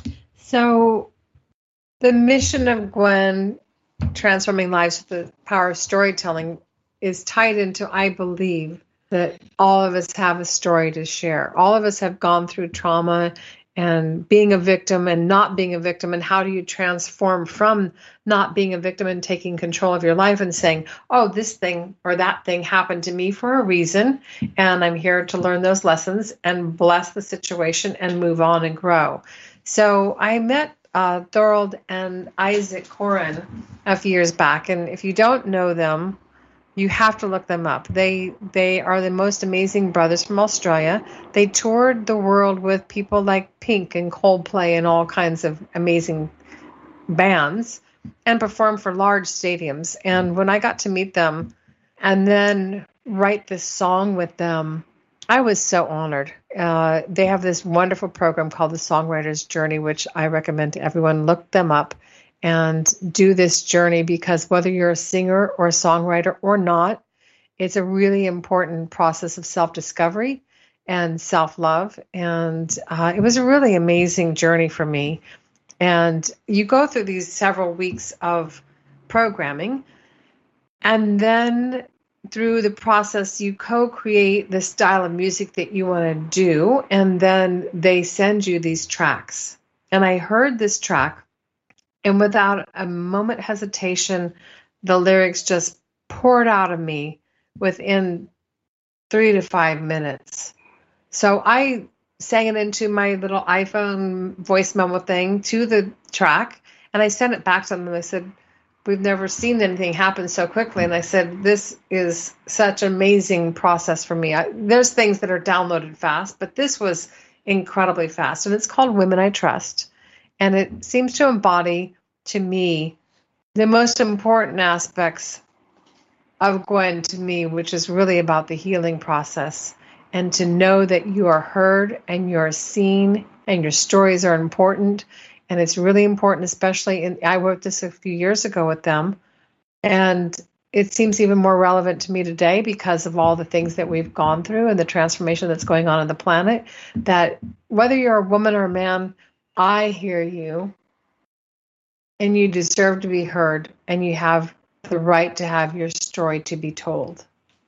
So the mission of Gwen, transforming lives with the power of storytelling, is tied into, I believe, that all of us have a story to share. All of us have gone through trauma and being a victim and not being a victim. And how do you transform from not being a victim and taking control of your life and saying, oh, this thing or that thing happened to me for a reason, and I'm here to learn those lessons and bless the situation and move on and grow. So I met Thorold and Isaac Coren a few years back. And if you don't know them, you have to look them up. They are the most amazing brothers from Australia. They toured the world with people like Pink and Coldplay and all kinds of amazing bands and performed for large stadiums. And when I got to meet them and then write this song with them, I was so honored. They have this wonderful program called The Songwriter's Journey, which I recommend to everyone. Look them up and do this journey, because whether you're a singer or a songwriter or not, it's a really important process of self-discovery and self-love. And it was a really amazing journey for me. And you go through these several weeks of programming, and then through the process, you co-create the style of music that you want to do, and then they send you these tracks. And I heard this track, and without a moment hesitation, the lyrics just poured out of me within 3 to 5 minutes. So I sang it into my little iPhone voice memo thing to the track, and I sent it back to them, and I said, we've never seen anything happen so quickly. And I said, this is such an amazing process for me. There's things that are downloaded fast, but this was incredibly fast. And it's called Women I Trust. And it seems to embody, to me, the most important aspects of Gwen to me, which is really about the healing process, and to know that you are heard and you're seen and your stories are important. And it's really important, especially I wrote this a few years ago with them. And it seems even more relevant to me today because of all the things that we've gone through and the transformation that's going on the planet, that whether you're a woman or a man, I hear you and you deserve to be heard and you have the right to have your story to be told.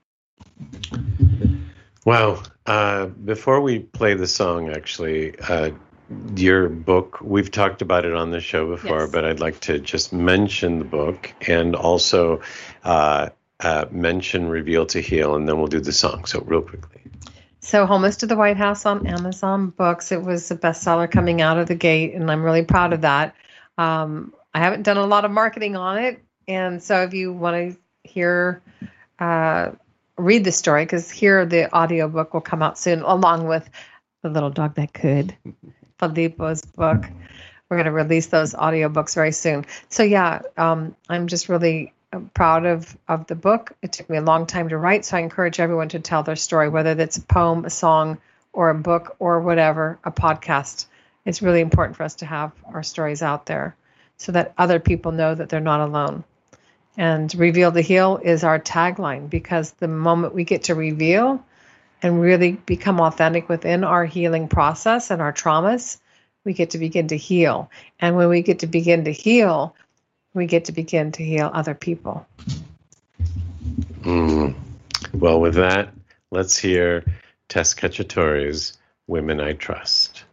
Wow. Before we play the song, actually, your book, we've talked about it on the show before, Yes. but I'd like to just mention the book and also mention Reveal to Heal, and then we'll do the song. So real quickly. So Homeless to the White House on Amazon Books. It was a bestseller coming out of the gate, and I'm really proud of that. I haven't done a lot of marketing on it, and so if you want to hear, read the story, because here the audiobook will come out soon, along with The Little Dog That Could, Filippo's book. We're going to release those audiobooks very soon. So yeah, I'm just really proud of the book. It took me a long time to write, so I encourage everyone to tell their story, whether that's a poem, a song, or a book, or whatever, a podcast. It's really important for us to have our stories out there so that other people know that they're not alone. And Reveal to Heal is our tagline, because the moment we get to reveal and really become authentic within our healing process and our traumas, we get to begin to heal. And when we get to begin to heal, we get to begin to heal other people. Well, with that, let's hear Tess Cacciatore's Women I Trust.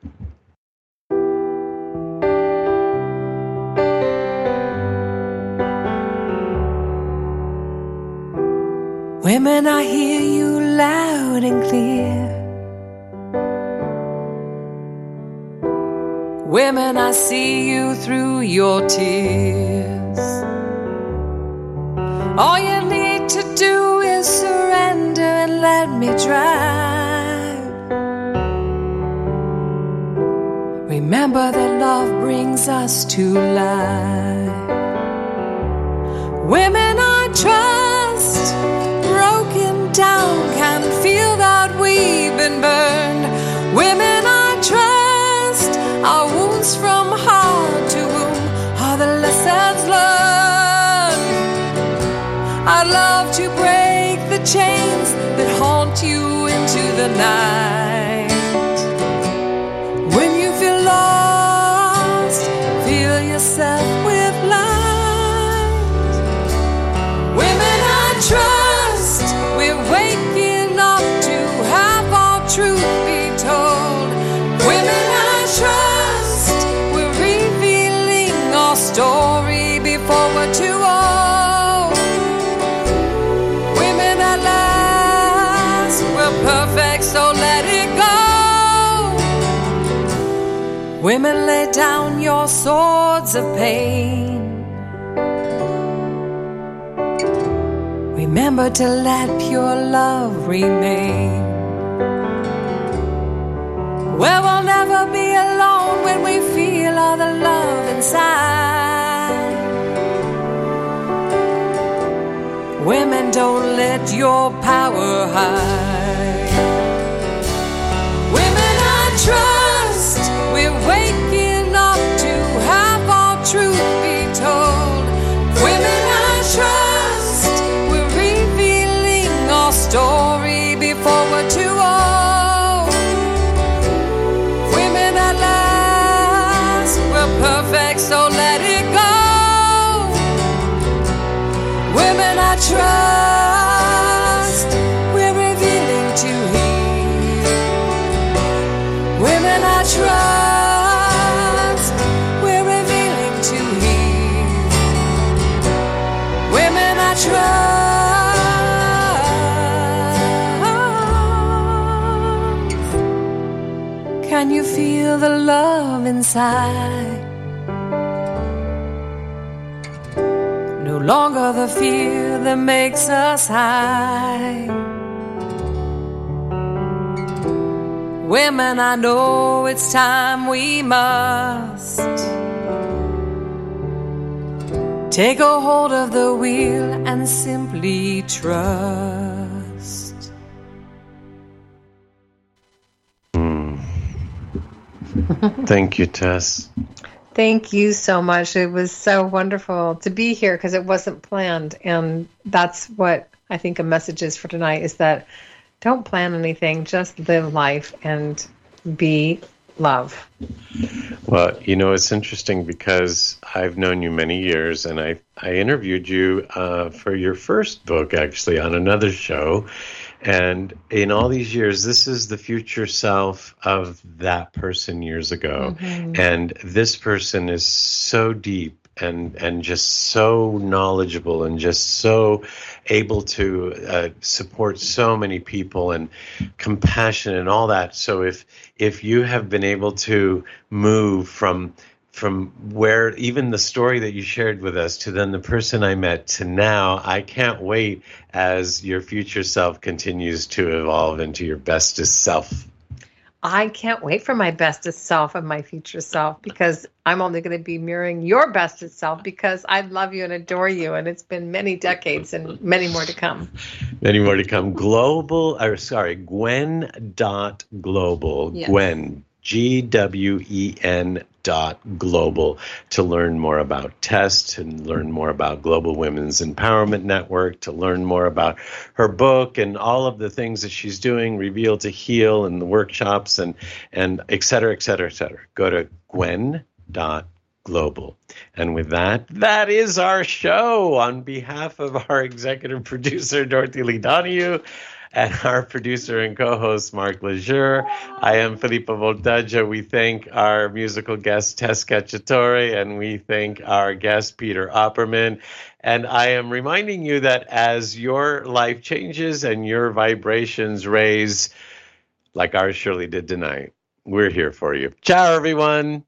Women, I hear you loud and clear. Women, I see you through your tears. All you need to do is surrender and let me drive. Remember that love brings us to life. Women I trust, broken down, can feel that we've been burned. Women I trust, our wounds from heart to womb are the lessons learned. I'd love to break the chains that haunt you into the night. When you feel lost, feel yourself with light. Women I trust, we're waking up to have our truth be told. Women I trust, we're revealing our story before we're too old. Women at last, we're perfect, so let it go. Women, lay down your swords of pain. Remember to let pure love remain. Where we'll never be alone when we feel all the love inside. Women, don't let your power hide. Women I trust, we're waking up to have our truth be told. Women I trust, we're revealing our story before we're too old. Women at last, we're perfect, so let it go. Women I trust, we're revealing to heal. Women I trust, we're revealing to heal. Women I trust. Can you feel the love inside? No longer the fear that makes us hide. Women, I know it's time we must take a hold of the wheel and simply trust. Thank you, Tess. Thank you so much. It was so wonderful to be here because it wasn't planned. And that's what I think a message is for tonight is that don't plan anything, just live life and be love. Well, it's interesting because I've known you many years, and I interviewed you for your first book, actually, on another show. And in all these years, this is the future self of that person years ago. Mm-hmm. And this person is so deep and just so knowledgeable and just so able to support so many people and compassion and all that. So if you have been able to move from where even the story that you shared with us to then the person I met to now, I can't wait as your future self continues to evolve into your bestest self. I can't wait for my bestest self and my future self because I'm only going to be mirroring your bestest self because I love you and adore you. And it's been many decades and many more to come. Many more to come. Gwen.global. Yes. Gwen. GWEN.global to learn more about TEST, to learn more about Global Women's Empowerment Network, to learn more about her book and all of the things that she's doing, Reveal to Heal and the workshops and et cetera, et cetera, et cetera. Go to Gwen.global. And with that is our show. On behalf of our executive producer, Dorothy Lee Donahue, and our producer and co-host, Mark Lejeune. I am Filippo Voltaggio. We thank our musical guest, Tess Cacciatore, and we thank our guest, Peter Opperman. And I am reminding you that as your life changes and your vibrations raise, like ours surely did tonight, we're here for you. Ciao, everyone.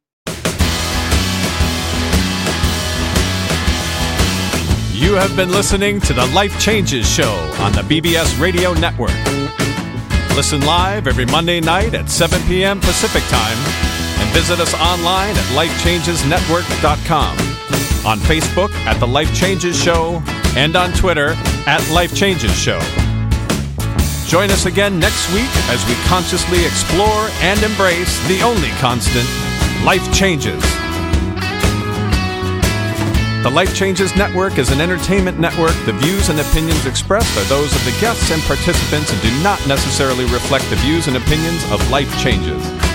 You have been listening to the Life Changes Show on the BBS Radio Network. Listen live every Monday night at 7 p.m. Pacific Time and visit us online at lifechangesnetwork.com, on Facebook at The Life Changes Show, and on Twitter at Life Changes Show. Join us again next week as we consciously explore and embrace the only constant, life changes. The Life Changes Network is an entertainment network. The views and opinions expressed are those of the guests and participants and do not necessarily reflect the views and opinions of Life Changes.